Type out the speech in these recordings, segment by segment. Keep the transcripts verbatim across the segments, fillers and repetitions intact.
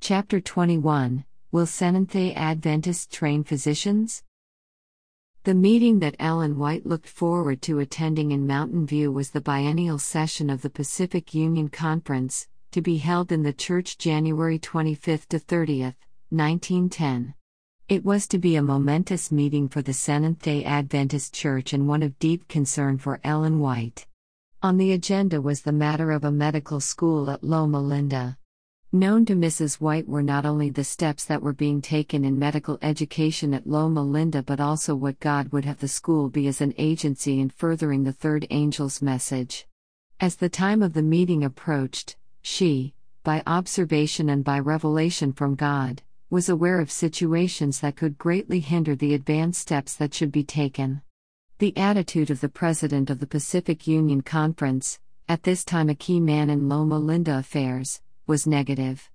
Chapter twenty-one, Will Seventh-day Adventists Train Physicians? The meeting that Ellen White looked forward to attending in Mountain View was the biennial session of the Pacific Union Conference, to be held in the church January twenty-fifth to thirtieth, nineteen ten. It was to be a momentous meeting for the Seventh-day Adventist Church and one of deep concern for Ellen White. On the agenda was the matter of a medical school at Loma Linda. Known to Missus White were not only the steps that were being taken in medical education at Loma Linda but also what God would have the school be as an agency in furthering the third angel's message. As the time of the meeting approached, she, by observation and by revelation from God, was aware of situations that could greatly hinder the advanced steps that should be taken. The attitude of the president of the Pacific Union Conference, at this time a key man in Loma Linda affairs, was negative.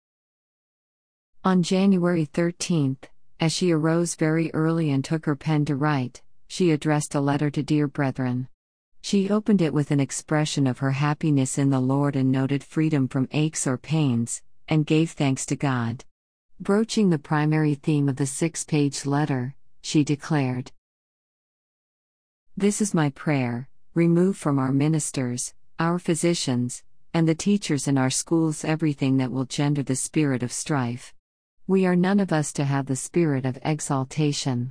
On January thirteenth, as she arose very early and took her pen to write, she addressed a letter to dear brethren. She opened it with an expression of her happiness in the Lord and noted freedom from aches or pains, and gave thanks to God. Broaching the primary theme of the six-page letter, she declared, "This is my prayer: remove from our ministers, our physicians, and the teachers in our schools everything that will gender the spirit of strife. We are none of us to have the spirit of exaltation."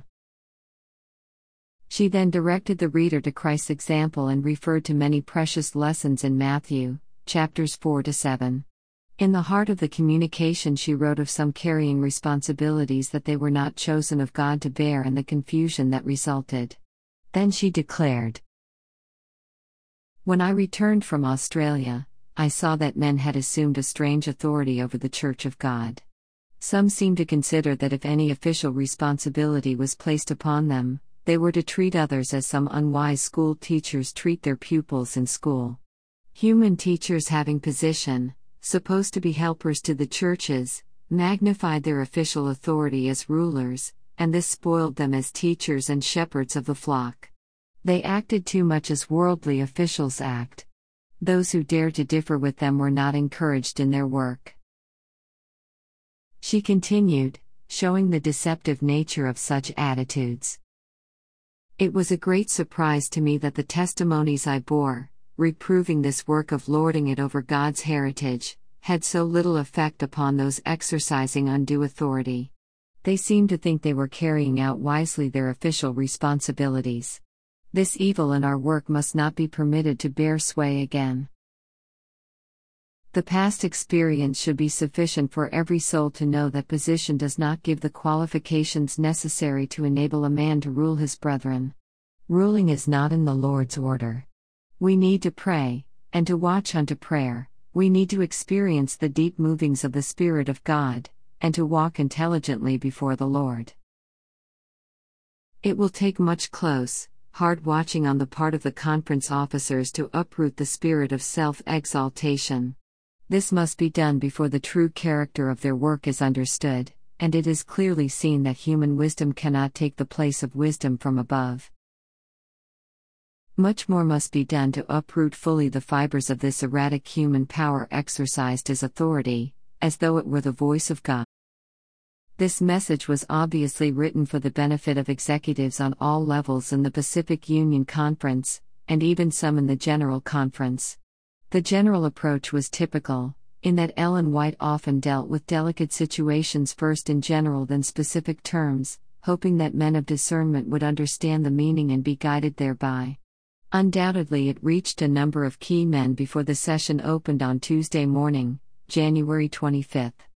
She then directed the reader to Christ's example and referred to many precious lessons in Matthew, chapters four to seven. In the heart of the communication she wrote of some carrying responsibilities that they were not chosen of God to bear and the confusion that resulted. Then she declared, "When I returned from Australia, I saw that men had assumed a strange authority over the Church of God. Some seemed to consider that if any official responsibility was placed upon them, they were to treat others as some unwise school teachers treat their pupils in school. Human teachers having position, supposed to be helpers to the churches, magnified their official authority as rulers, and this spoiled them as teachers and shepherds of the flock. They acted too much as worldly officials act. Those who dared to differ with them were not encouraged in their work." She continued, showing the deceptive nature of such attitudes. "It was a great surprise to me that the testimonies I bore, reproving this work of lording it over God's heritage, had so little effect upon those exercising undue authority. They seemed to think they were carrying out wisely their official responsibilities. This evil in our work must not be permitted to bear sway again. The past experience should be sufficient for every soul to know that position does not give the qualifications necessary to enable a man to rule his brethren. Ruling is not in the Lord's order. We need to pray, and to watch unto prayer. We need to experience the deep movings of the Spirit of God, and to walk intelligently before the Lord. It will take much close, hard watching on the part of the conference officers to uproot the spirit of self-exaltation. This must be done before the true character of their work is understood, and it is clearly seen that human wisdom cannot take the place of wisdom from above. Much more must be done to uproot fully the fibers of this erratic human power exercised as authority, as though it were the voice of God. This message was obviously written for the benefit of executives on all levels in the Pacific Union Conference, and even some in the General Conference. The general approach was typical, in that Ellen White often dealt with delicate situations first in general then specific terms, hoping that men of discernment would understand the meaning and be guided thereby. Undoubtedly it reached a number of key men before the session opened on Tuesday morning, January twenty-fifth.